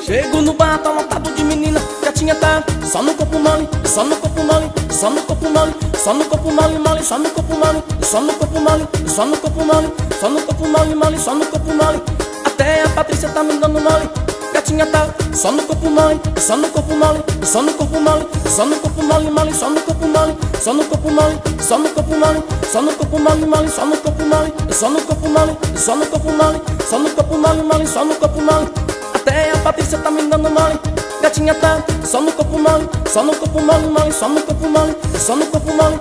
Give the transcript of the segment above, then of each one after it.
Chego no bar, tá lotado de menina, gatinha tá só no corpo mole, só no corpo mole, só no corpo mole, só no corpo mole, mole, só no corpo mole, só no corpo mole, só no corpo mole, só no corpo mole, mole, só no corpo mole. Até a Patrícia tá me dando mole. Gatinha tá só no corpo mole, só no corpo mole, só no corpo mole, só no corpo mole, mole, só no corpo mole, só no corpo mole, só no corpo mole, só no corpo mole, mole, só no corpo mole, só no corpo mole, só no corpo mole, só no corpo mole, mole, só no corpo mole. Até a Patrícia tá me dando mole. Gatinha tá só no corpo mole, só no corpo mole, mole, só no corpo mole, só no corpo mole.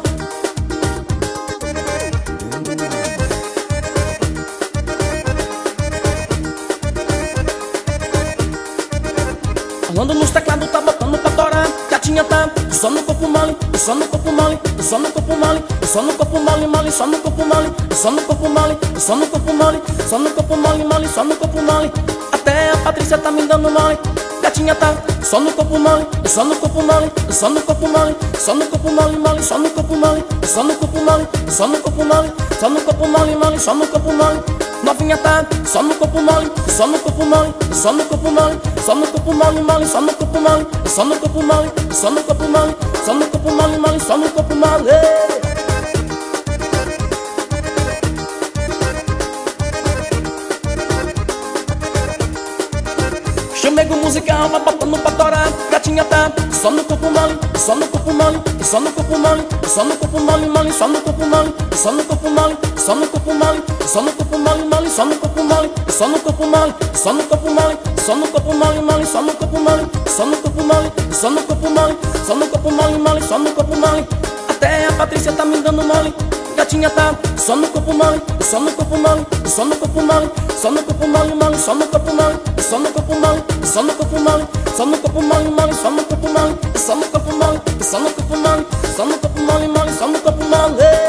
Rolando nos teclados, tá botando pra torar. Gatinha tá só no corpo mole, só no corpo mole, só no corpo mole, só no corpo mole, mole, só no corpo mole, só no corpo mole, só no corpo mole, só no corpo mole, mole, só no corpo mole. Até a Patrícia tá me dando mole. Gatinha tá só no corpo mole, só no corpo mole, só no corpo mole, só no corpo mole, mole, só no corpo mole, só no corpo mole, só no corpo mole, só no corpo mole, mole, só no corpo mole. Novinha tá só no corpo mole, só no corpo mole, só no corpo mole, só no corpo mole, mole, só no corpo mole, só no corpo mole, só no corpo mole, só no corpo mole, mole, só no corpo mole. Chamego musical, vai botando pra torar. Gatinha tá só no corpo mole, só no corpo mole, só no corpo mole, só no corpo mole, mole, só no corpo mole, só no corpo mole, só no corpo mole, só no corpo mole, mole, só no corpo mole, só no corpo mole, só no corpo mole, só no corpo mole, mole, só no corpo mole, só no corpo mole, só no corpo mole, só no corpo mole, mole, só no corpo mole. Até a Patrícia tá me dando mole. Gatinha tá só no corpo mole, só no corpo mole, só no corpo mole, só no corpo mole, mole, só no corpo mole, só no corpo mole, só no corpo mole, só no corpo mole, mole, só no corpo mole, só no corpo mole, só no corpo mole, só no corpo mole, mole, só no corpo mole.